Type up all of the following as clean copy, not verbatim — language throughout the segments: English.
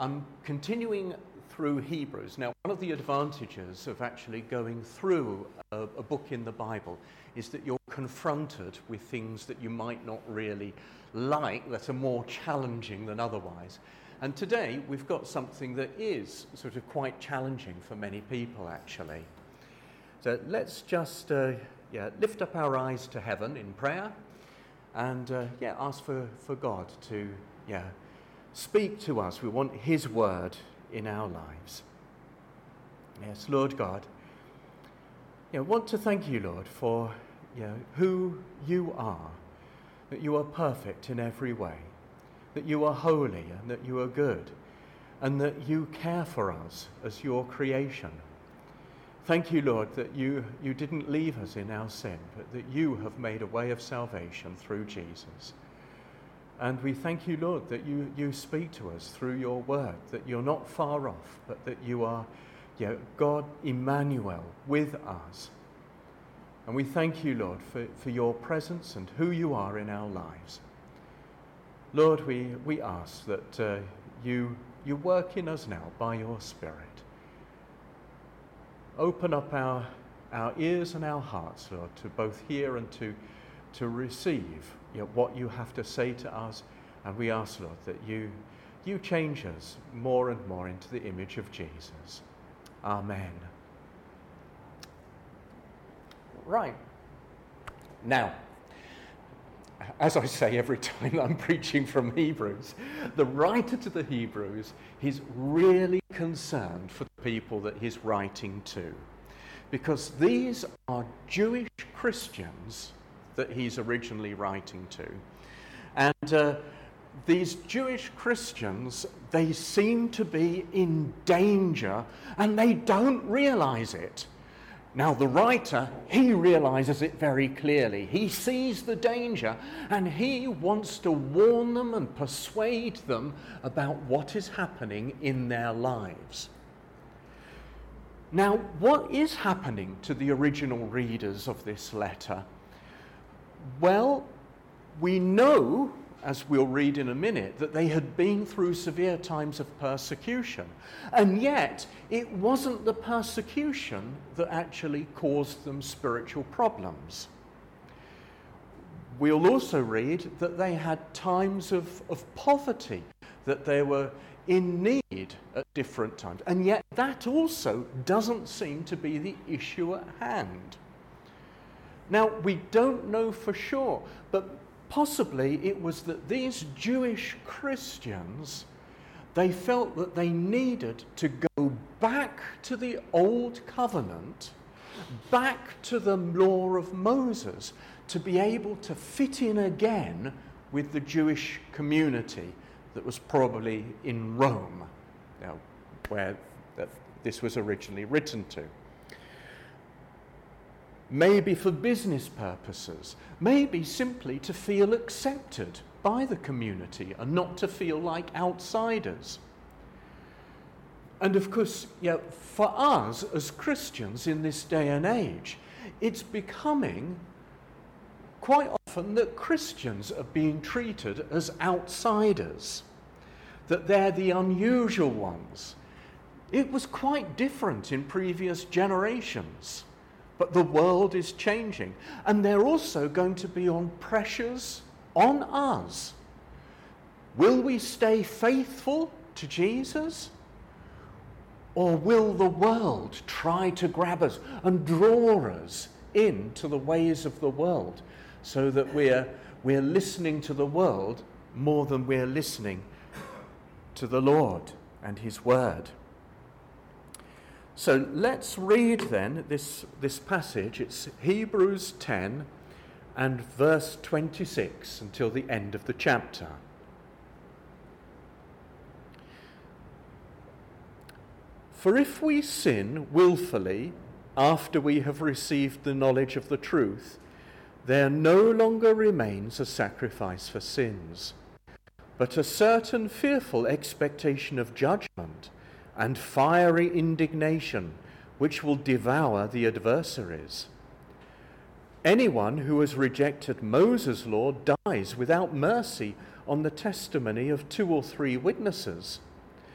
I'm continuing through Hebrews. Now, one of the advantages of actually going through a book in the Bible is that you're confronted with things that you might not really like, that are more challenging than otherwise. And today, we've got something that is sort of quite challenging for many people, actually. So let's just lift up our eyes to heaven in prayer and ask for God to speak to us. We want his word in our lives. Yes, Lord God, I want to thank you, Lord, for who you are, that you are perfect in every way, that you are holy and that you are good, and that you care for us as your creation. Thank you, Lord, that you didn't leave us in our sin, but that you have made a way of salvation through Jesus. And we thank you, Lord, that you speak to us through your word, that you're not far off, but that you are God Emmanuel with us. And we thank you, Lord, for your presence and who you are in our lives. Lord, we ask that you work in us now by your Spirit. Open up our ears and our hearts, Lord, to both hear and to receive what you have to say to us. And we ask, Lord, that you change us more and more into the image of Jesus. Amen. Right. Now, as I say every time I'm preaching from Hebrews, the writer to the Hebrews is really concerned for the people that he's writing to, because these are Jewish Christians that he's originally writing to. And these Jewish Christians, they seem to be in danger and they don't realize it. Now, the writer, he realizes it very clearly. He sees the danger and he wants to warn them and persuade them about what is happening in their lives. Now, what is happening to the original readers of this letter? Well, we know, as we'll read in a minute, that they had been through severe times of persecution. And yet, it wasn't the persecution that actually caused them spiritual problems. We'll also read that they had times of poverty, that they were in need at different times. And yet, that also doesn't seem to be the issue at hand. Now, we don't know for sure, but possibly it was that these Jewish Christians, they felt that they needed to go back to the old covenant, back to the law of Moses, to be able to fit in again with the Jewish community that was probably in Rome, where this was originally written to. Maybe for business purposes, maybe simply to feel accepted by the community and not to feel like outsiders. And of course, for us as Christians in this day and age, it's becoming quite often that Christians are being treated as outsiders, that they're the unusual ones. It was quite different in previous generations. But the world is changing, and they're also going to be on pressures on us. Will we stay faithful to Jesus? Or will the world try to grab us and draw us into the ways of the world, so that we're listening to the world more than we're listening to the Lord and his word? So let's read then this passage. It's Hebrews 10 and verse 26 until the end of the chapter. For if we sin willfully after we have received the knowledge of the truth, there no longer remains a sacrifice for sins, but a certain fearful expectation of judgment and fiery indignation, which will devour the adversaries. Anyone who has rejected Moses' law dies without mercy on the testimony of 2 or 3 witnesses.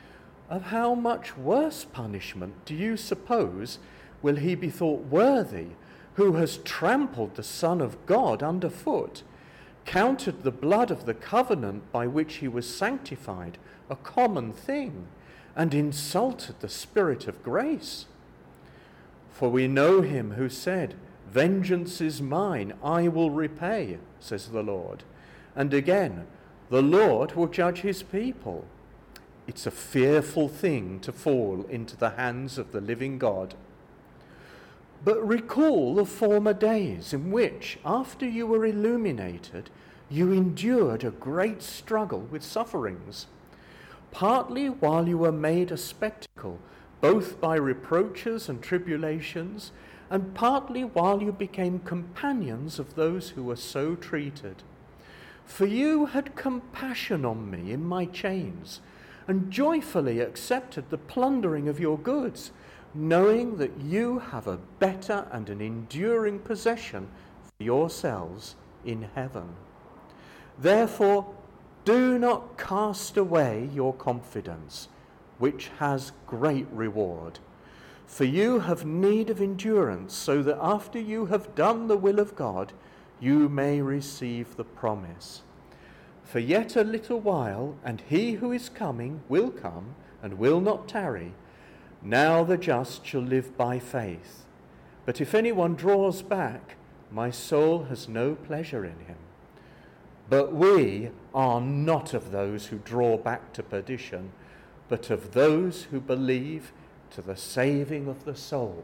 of how much worse punishment do you suppose will he be thought worthy, who has trampled the Son of God underfoot, counted the blood of the covenant by which he was sanctified a common thing, and insulted the Spirit of grace? For we know him who said, 'Vengeance is mine, I will repay,' says the Lord. And again, 'The Lord will judge his people.' It's a fearful thing to fall into the hands of the living God. But recall the former days in which, after you were illuminated, you endured a great struggle with sufferings, partly while you were made a spectacle, both by reproaches and tribulations, and partly while you became companions of those who were so treated. For you had compassion on me in my chains, and joyfully accepted the plundering of your goods, knowing that you have a better and an enduring possession for yourselves in heaven. Therefore, do not cast away your confidence, which has great reward. For you have need of endurance, so that after you have done the will of God, you may receive the promise. For yet a little while, and he who is coming will come and will not tarry. Now the just shall live by faith. But if anyone draws back, my soul has no pleasure in him. But we are not of those who draw back to perdition, but of those who believe to the saving of the soul."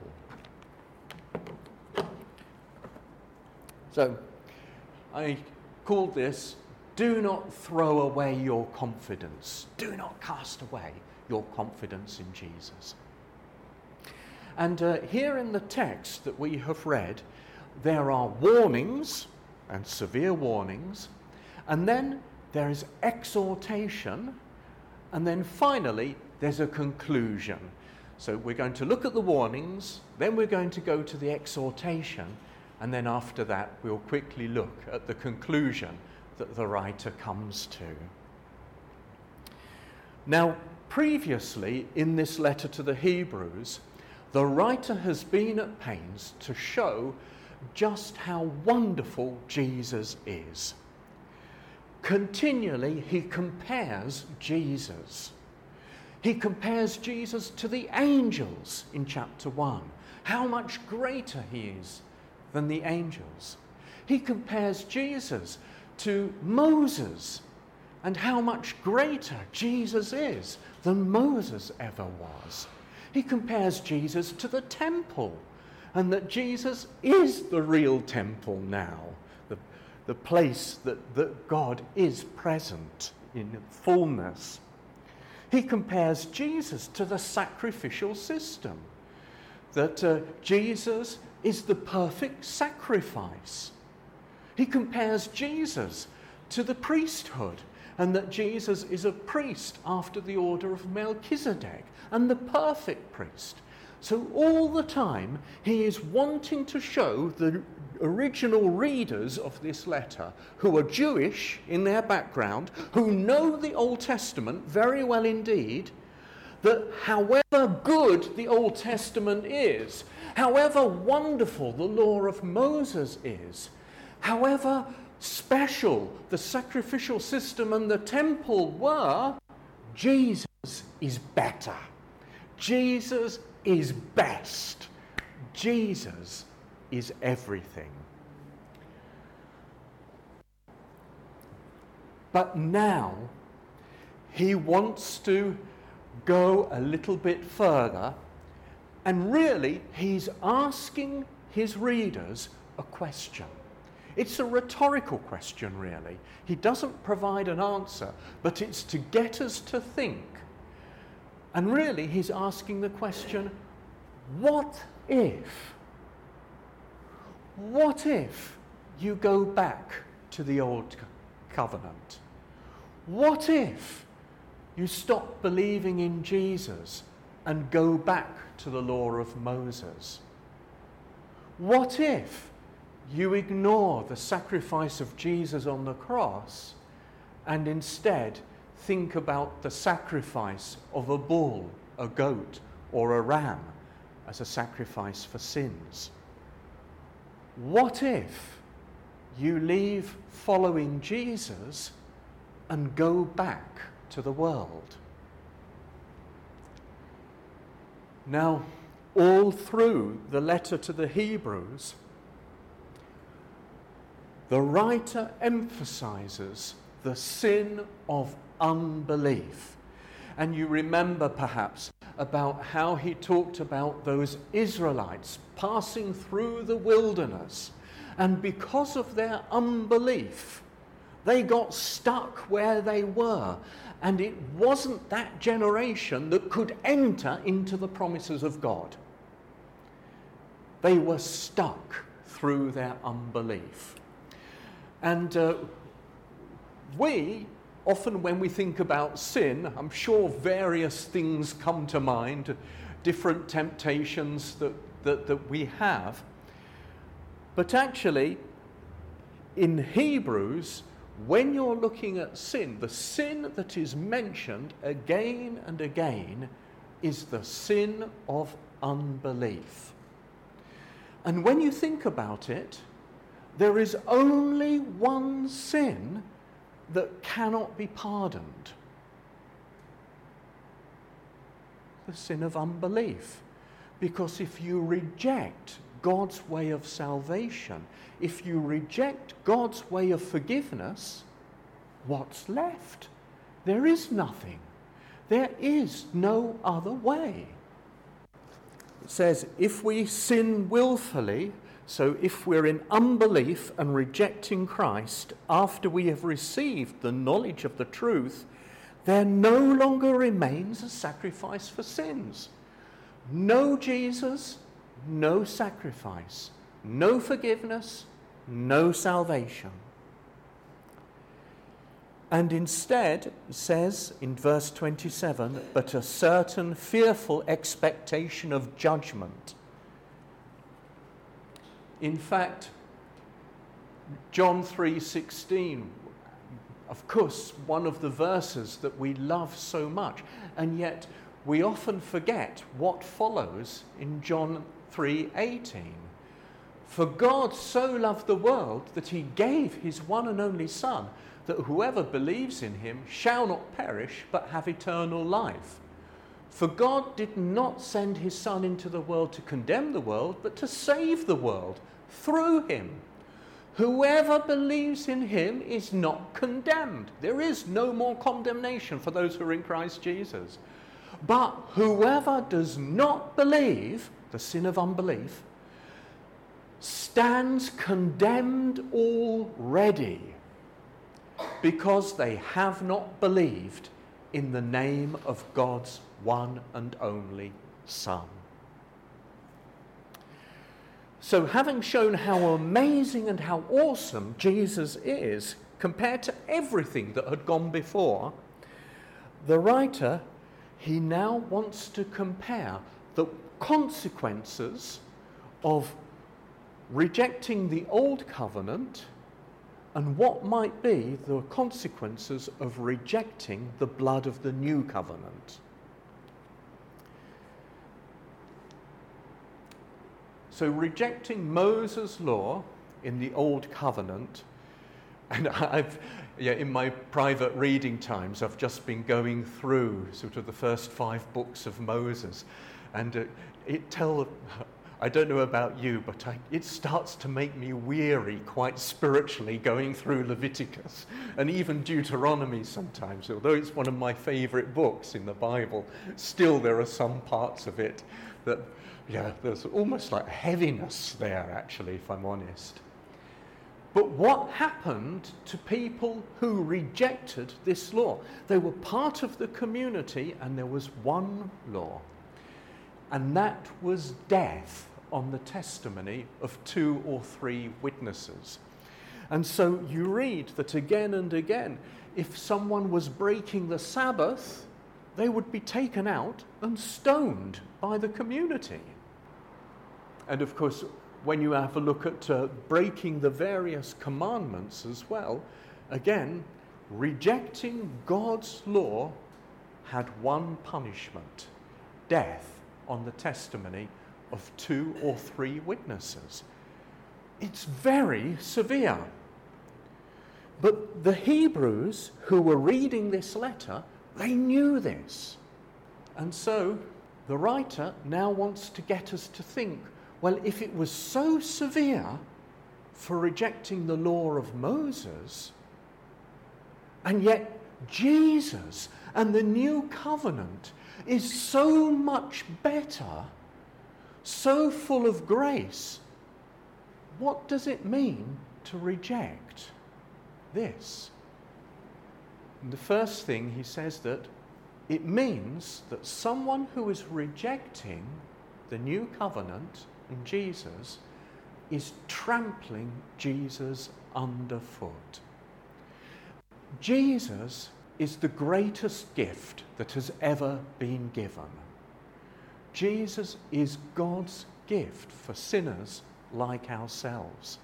So, I called this, "Do not throw away your confidence. Do not cast away your confidence in Jesus." And here in the text that we have read, there are warnings, and severe warnings, and then there is exhortation, and then finally there's a conclusion. So we're going to look at the warnings, then we're going to go to the exhortation, and then after that we'll quickly look at the conclusion that the writer comes to. Now, previously in this letter to the Hebrews, the writer has been at pains to show just how wonderful Jesus is. Continually, he compares Jesus. He compares Jesus to the angels in chapter 1, how much greater he is than the angels. He compares Jesus to Moses and how much greater Jesus is than Moses ever was. He compares Jesus to the temple, and that Jesus is the real temple now, the place that God is present in fullness. He compares Jesus to the sacrificial system, that Jesus is the perfect sacrifice. He compares Jesus to the priesthood, and that Jesus is a priest after the order of Melchizedek, and the perfect priest. So all the time he is wanting to show the original readers of this letter, who are Jewish in their background, who know the Old Testament very well indeed, that however good the Old Testament is, however wonderful the law of Moses is, however special the sacrificial system and the temple were, Jesus is better. Jesus is best. Jesus is everything. But now he wants to go a little bit further, and really he's asking his readers a question. It's a rhetorical question, really. He doesn't provide an answer, but it's to get us to think. And really he's asking the question, what if? What if you go back to the old covenant? What if you stop believing in Jesus and go back to the law of Moses? What if you ignore the sacrifice of Jesus on the cross and instead think about the sacrifice of a bull, a goat, or a ram as a sacrifice for sins. What if you leave following Jesus and go back to the world? Now, all through the letter to the Hebrews, the writer emphasizes the sin of unbelief. And you remember perhaps about how he talked about those Israelites passing through the wilderness, and because of their unbelief, they got stuck where they were, and it wasn't that generation that could enter into the promises of God. They were stuck through their unbelief. And we often, when we think about sin, I'm sure various things come to mind, different temptations that we have. But actually, in Hebrews, when you're looking at sin, the sin that is mentioned again and again is the sin of unbelief. And when you think about it, there is only one sin that cannot be pardoned: the sin of unbelief. Because if you reject God's way of salvation, if you reject God's way of forgiveness, what's left? There is nothing. There is no other way. It says, if we sin willfully, so if we're in unbelief and rejecting Christ after we have received the knowledge of the truth, there no longer remains a sacrifice for sins. No Jesus, no sacrifice, no forgiveness, no salvation. And instead, it says in verse 27, but a certain fearful expectation of judgment. In fact, John 3:16, of course, one of the verses that we love so much, and yet we often forget what follows in John 3:18. For God so loved the world that he gave his one and only Son, that whoever believes in him shall not perish but have eternal life. For God did not send his Son into the world to condemn the world, but to save the world through him. Whoever believes in him is not condemned. There is no more condemnation for those who are in Christ Jesus. But whoever does not believe, the sin of unbelief, stands condemned already, because they have not believed in the name of God's one and only Son. So having shown how amazing and how awesome Jesus is compared to everything that had gone before, the writer, he now wants to compare the consequences of rejecting the old covenant and what might be the consequences of rejecting the blood of the new covenant. So rejecting Moses' law in the Old Covenant, and in my private reading times, I've just been going through sort of the first 5 books of Moses, and I don't know about you, but it starts to make me weary quite spiritually going through Leviticus and even Deuteronomy sometimes. Although it's one of my favorite books in the Bible, still there are some parts of it that, there's almost like heaviness there, actually, if I'm honest. But what happened to people who rejected this law? They were part of the community, and there was one law, and that was death on the testimony of 2 or 3 witnesses. And so you read that again and again, if someone was breaking the Sabbath, they would be taken out and stoned by the community. And of course, when you have a look at breaking the various commandments as well, again, rejecting God's law had one punishment: death on the testimony of 2 or 3 witnesses. It's very severe. But the Hebrews who were reading this letter, they knew this. And so the writer now wants to get us to think, well, if it was so severe for rejecting the law of Moses, and yet Jesus and the new covenant is so much better, so full of grace, what does it mean to reject this? And the first thing he says that it means that someone who is rejecting the new covenant in Jesus is trampling Jesus underfoot. Jesus is the greatest gift that has ever been given. Jesus is God's gift for sinners like ourselves.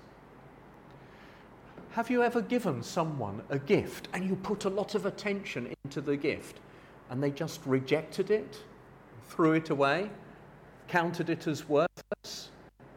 Have you ever given someone a gift and you put a lot of attention into the gift and they just rejected it, threw it away, counted it as worthless?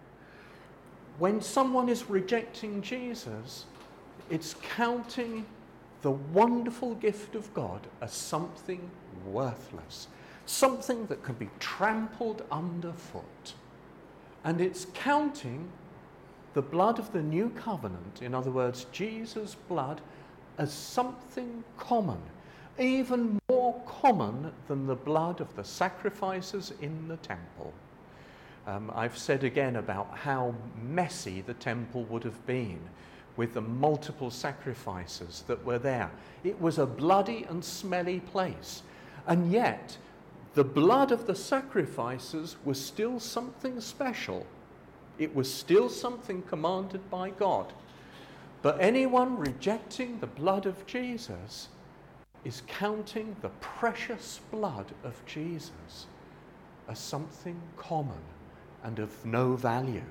When someone is rejecting Jesus, it's counting the wonderful gift of God as something worthless, something that can be trampled underfoot. And it's counting the blood of the new covenant, in other words, Jesus' blood, as something common, even more common than the blood of the sacrifices in the temple. I've said again about how messy the temple would have been with the multiple sacrifices that were there. It was a bloody and smelly place. And yet, the blood of the sacrifices was still something special. It was still something commanded by God. But anyone rejecting the blood of Jesus is counting the precious blood of Jesus as something common and of no value.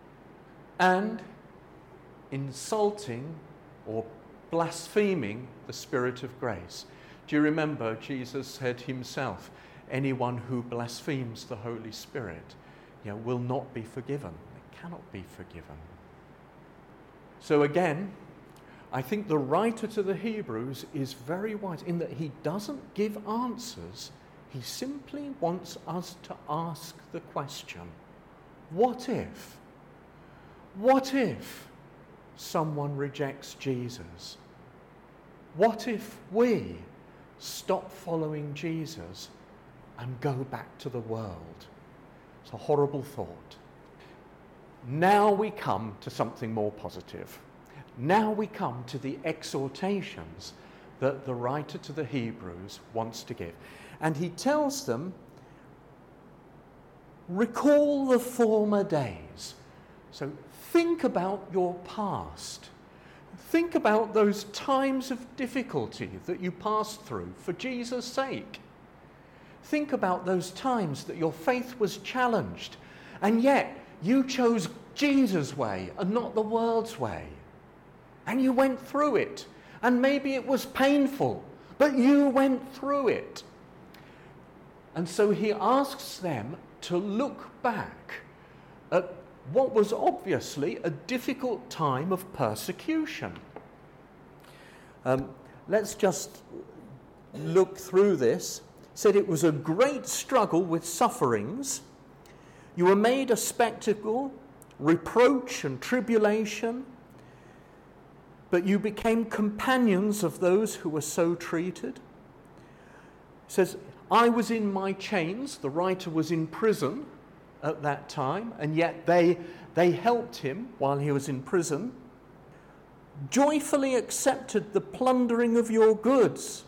And insulting or blaspheming the Spirit of grace. Do you remember Jesus said himself, anyone who blasphemes the Holy Spirit, will not be forgiven. They cannot be forgiven. So again, I think the writer to the Hebrews is very wise in that he doesn't give answers. He simply wants us to ask the question, what if? What if someone rejects Jesus? What if we stop following Jesus and go back to the world? It's a horrible thought. Now we come to something more positive. Now we come to the exhortations that the writer to the Hebrews wants to give. And he tells them, recall the former days. So think about your past. Think about those times of difficulty that you passed through for Jesus' sake. Think about those times that your faith was challenged, and yet you chose Jesus' way and not the world's way. And you went through it. And maybe it was painful, but you went through it. And so he asks them to look back at what was obviously a difficult time of persecution. Let's just look through this. It said it was a great struggle with sufferings. You were made a spectacle, reproach and tribulation, but you became companions of those who were so treated. It says, I was in my chains. The writer was in prison at that time, and yet they helped him while he was in prison. Joyfully accepted the plundering of your goods.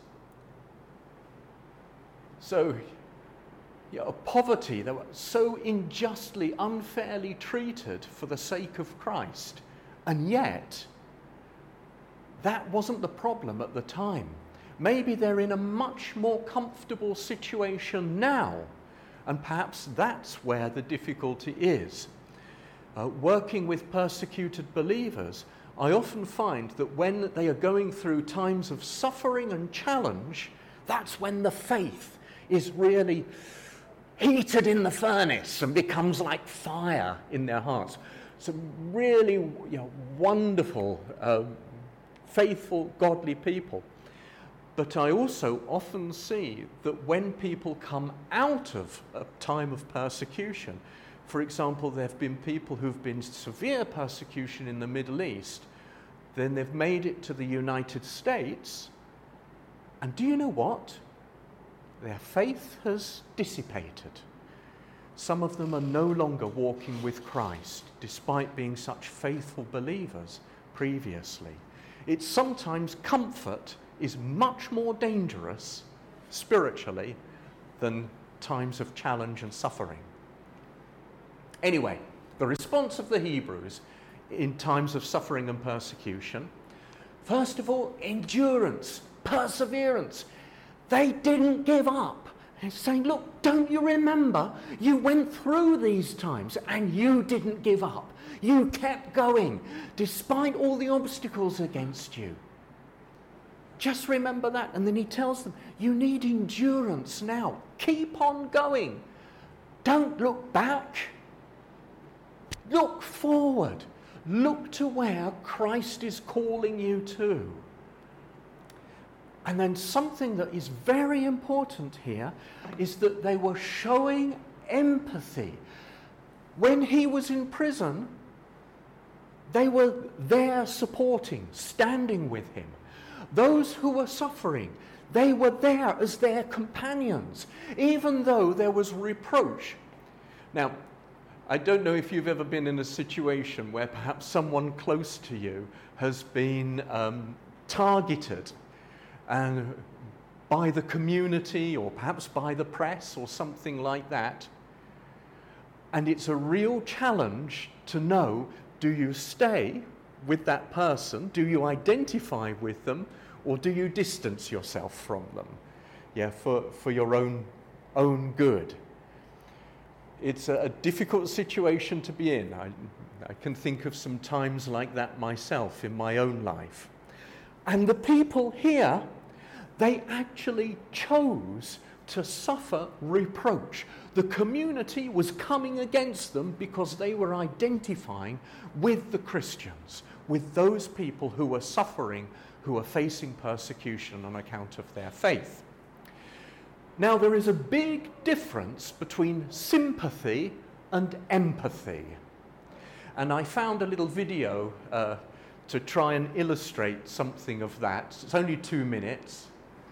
So, poverty, they were so unjustly, unfairly treated for the sake of Christ, and yet that wasn't the problem at the time. Maybe they're in a much more comfortable situation now, and perhaps that's where the difficulty is. Working with persecuted believers I often find that when they are going through times of suffering and challenge, that's when the faith is really heated in the furnace and becomes like fire in their hearts. Some really wonderful, faithful, godly people. But I also often see that when people come out of a time of persecution, for example, there have been people who've been severe persecution in the Middle East, then they've made it to the United States, and do you know what? Their faith has dissipated. Some of them are no longer walking with Christ, despite being such faithful believers previously. It's sometimes comfort is much more dangerous spiritually than times of challenge and suffering. Anyway, the response of the Hebrews in times of suffering and persecution, first of all, endurance, perseverance. They didn't give up. They're saying, look, don't you remember? You went through these times and you didn't give up. You kept going despite all the obstacles against you. Just remember that. And then he tells them, you need endurance now. Keep on going. Don't look back. Look forward. Look to where Christ is calling you to. And then something that is very important here is that they were showing empathy. When he was in prison, they were there supporting, standing with him. Those who were suffering, they were there as their companions, even though there was reproach. Now, I don't know if you've ever been in a situation where perhaps someone close to you has been targeted and by the community or perhaps by the press or something like that. And it's a real challenge to know, do you stay with that person? Do you identify with them? Or do you distance yourself from them? Yeah, for your own good. It's a difficult situation to be in. I can think of some times like that myself in my own life. And the people here, they actually chose to suffer reproach. The community was coming against them because they were identifying with the Christians, with those people who were suffering, who were facing persecution on account of their faith. Now, there is a big difference between sympathy and empathy. And I found a little video to try and illustrate something of that. It's only 2 minutes.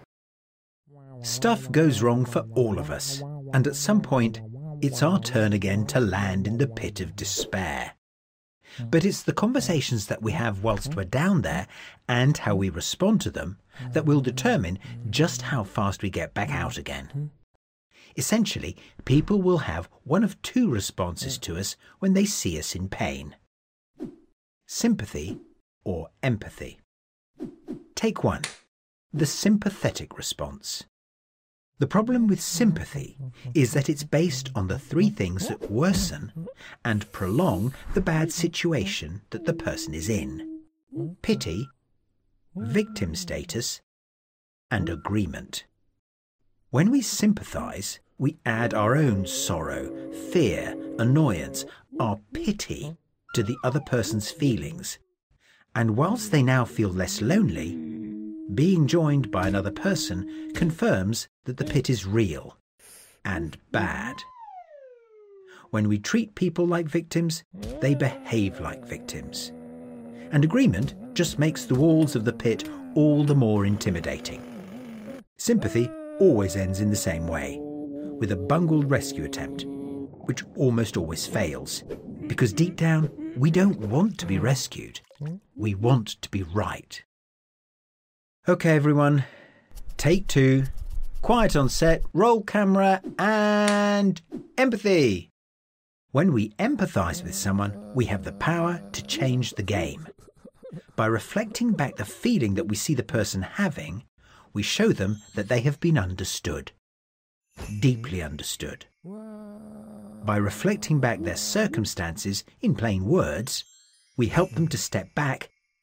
Stuff goes wrong for all of us, and at some point, it's our turn again to land in the pit of despair. But it's the conversations that we have whilst we're down there and how we respond to them that will determine just how fast we get back out again. Essentially, people will have one of two responses to us when they see us in pain: sympathy or empathy. Take one, the sympathetic response. The problem with sympathy is that it's based on the three things that worsen and prolong the bad situation that the person is in: pity, victim status, and agreement. When we sympathise, we add our own sorrow, fear, annoyance, our pity to the other person's feelings. And whilst they now feel less lonely, being joined by another person confirms that the pit is real and bad. When we treat people like victims, they behave like victims. And agreement just makes the walls of the pit all the more intimidating. Sympathy always ends in the same way, with a bungled rescue attempt, which almost always fails, because deep down, we don't want to be rescued. We want to be right. Okay, everyone, take 2, quiet on set, roll camera, and empathy. When we empathise with someone, we have the power to change the game. By reflecting back the feeling that we see the person having, we show them that they have been understood, deeply understood. By reflecting back their circumstances in plain words, we help them to step back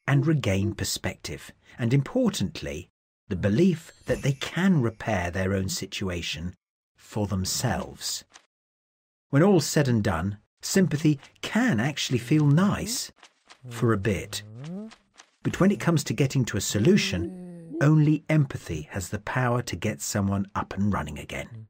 and regain perspective, and importantly, the belief that they can repair their own situation for themselves. When all's said and done, sympathy can actually feel nice for a bit. But when it comes to getting to a solution, only empathy has the power to get someone up and running again.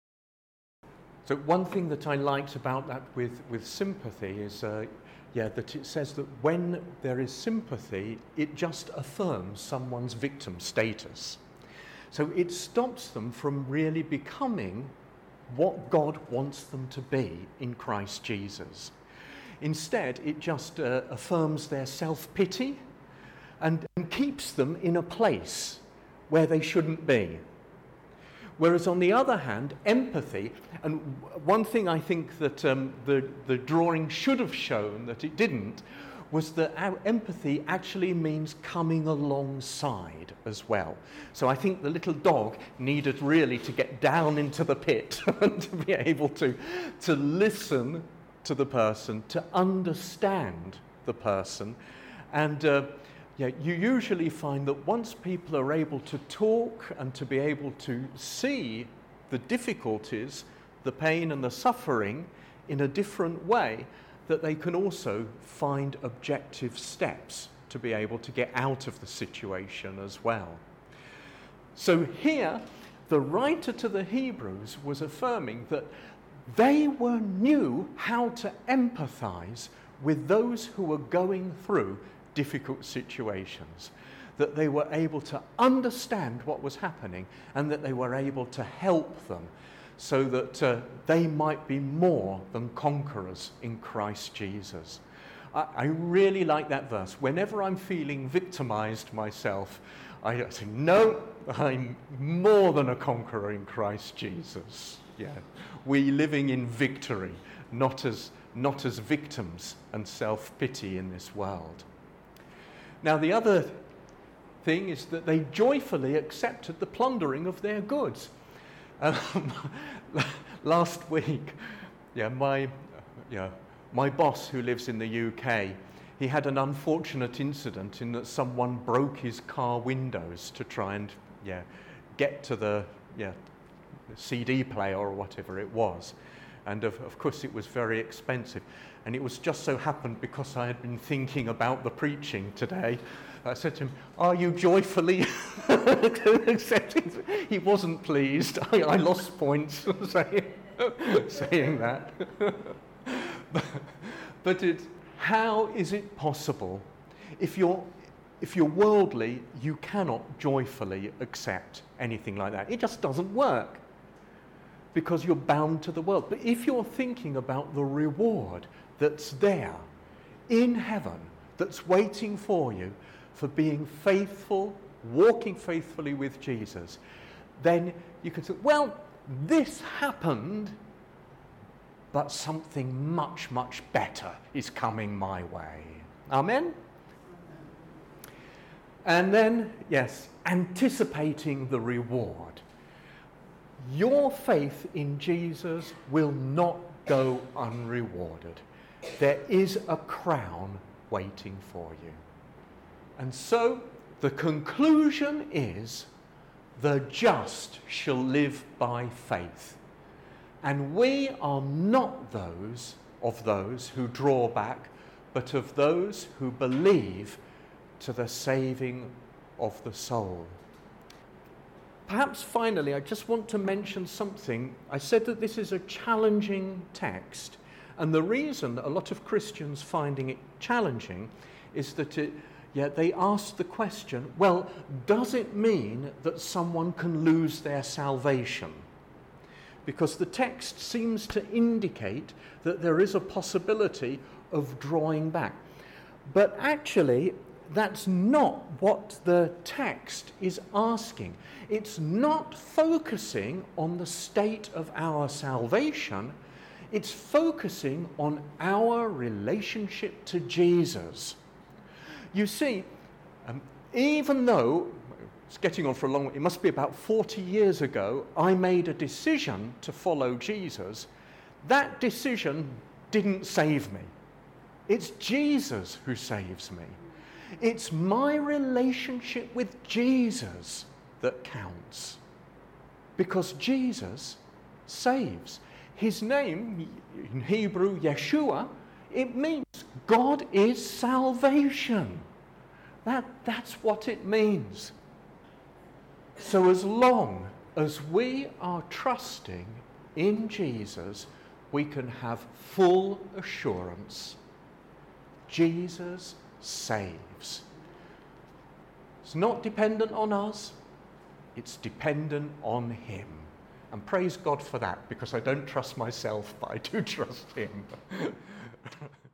So one thing that I liked about that with sympathy is that it says that when there is sympathy, it just affirms someone's victim status. So it stops them from really becoming what God wants them to be in Christ Jesus. Instead, it just affirms their self-pity and keeps them in a place where they shouldn't be. Whereas on the other hand, empathy, and one thing I think that the drawing should have shown that it didn't, was that our empathy actually means coming alongside as well. So I think the little dog needed really to get down into the pit and to be able to listen to the person, to understand the person. And you usually find that once people are able to talk and to be able to see the difficulties, the pain and the suffering in a different way, that they can also find objective steps to be able to get out of the situation as well. So here, the writer to the Hebrews was affirming that they knew how to empathize with those who were going through difficult situations, that they were able to understand what was happening and that they were able to help them so that they might be more than conquerors in Christ Jesus. I really like that verse. Whenever I'm feeling victimized myself, I say, no, I'm more than a conqueror in Christ Jesus. Yeah, we're living in victory, not as victims and self-pity in this world. Now, the other thing is that they joyfully accepted the plundering of their goods. Last week, my boss who lives in the UK, he had an unfortunate incident in that someone broke his car windows to try and get to the CD player or whatever it was. And of course it was very expensive. And it was just so happened because I had been thinking about the preaching today. I said to him, are you joyfully accepting? He wasn't pleased. I lost points saying that. But how is it possible? If you're worldly, you cannot joyfully accept anything like that. It just doesn't work, because you're bound to the world. But if you're thinking about the reward that's there in heaven, that's waiting for you for being faithful, walking faithfully with Jesus, then you can say, well, this happened, but something much, much better is coming my way. Amen? And then, yes, anticipating the reward. Your faith in Jesus will not go unrewarded. There is a crown waiting for you. And so the conclusion is, the just shall live by faith. And we are not those who draw back, but of those who believe to the saving of the soul. Perhaps finally, I just want to mention something. I said that this is a challenging text, and the reason that a lot of Christians finding it challenging is that they ask the question, well, does it mean that someone can lose their salvation? Because the text seems to indicate that there is a possibility of drawing back. But actually, that's not what the text is asking. It's not focusing on the state of our salvation. It's focusing on our relationship to Jesus. You see, even though, it's getting on for a long, it must be about 40 years ago, I made a decision to follow Jesus, that decision didn't save me. It's Jesus who saves me. It's my relationship with Jesus that counts. Because Jesus saves. His name, in Hebrew, Yeshua, it means God is salvation. That's what it means. So as long as we are trusting in Jesus, we can have full assurance. Jesus saves. It's not dependent on us, it's dependent on him. And praise God for that, because I don't trust myself, but I do trust him.